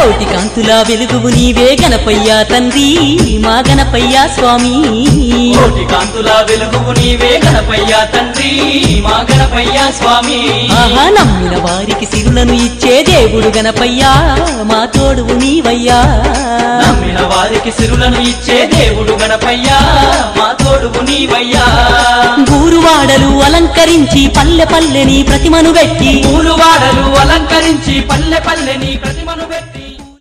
కోటి కాంతుల వెలుగువు నీవే గణపయ్య తండ్రి మా గణపయ్య స్వామి కోటి కాంతుల వెలుగువు నీవే గణపయ్య తండ్రి మా గణపయ్య స్వామి ఆహా నమ్మిన వారికి సిరులను ఇచ్చే దేవుడు గణపయ్య మా తోడువు నీవయ్యా నమ్మిన వారికి సిరులను ఇచ్చే దేవుడు గణపయ్య మా తోడువు నీవయ్యా ఊరువాడలు అలంకరించి పల్లె పల్లెని ప్రతిమను పెట్టి ఊరువాడలు అలంకరించి పల్లె పల్లెని ప్రతిమను పెట్టి